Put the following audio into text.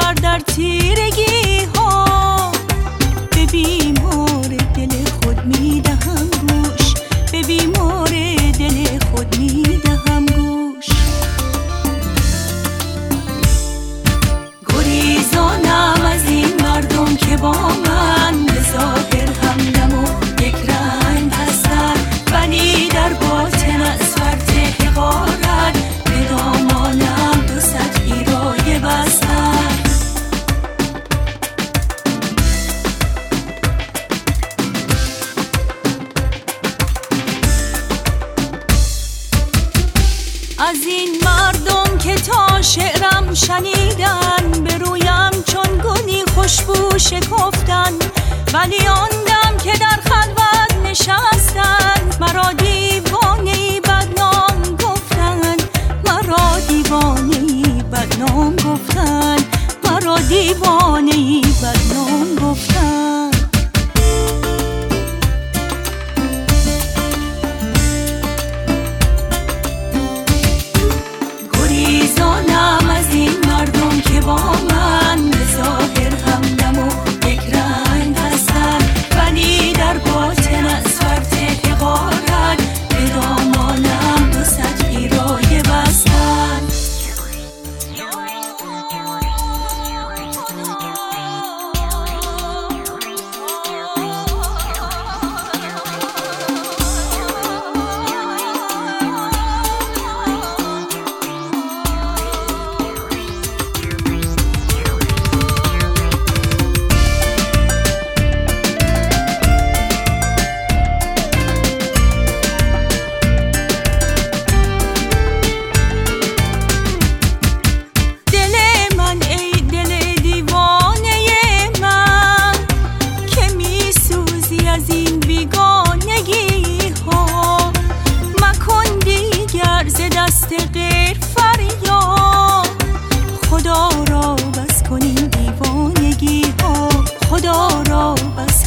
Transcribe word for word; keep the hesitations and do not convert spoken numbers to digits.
آور در تیرگی ها. به بیمار دل خود میدهم گوش، به بیمار دل خود میدهم گوش. گریزانم از این مردم که با من به ظاهر همدم و یک رنگ هستن، ولی در باطن از فرط حقارت به دامانم دو صد گیرایه بستن. از این مردم که تا شعرم شنیدن، به رویم چون گلی خوشبو شکفتن، ولی آن دم که در خلوت نشستن مرا دیوانه‌ای بدنام گفتن، مرا دیوانه‌ای بدنام گفتن، مرا دیوانه‌ای بدنام گفتن. گریزانم از این مردم که با من به ظاهر همدم و یک رنگ هستن، ولی در باطن از فرط حقارت به دامانم دو صد گیرایه بستن. غیر فریاد خدا را بس کن این دیوانگی ها، خدا را بس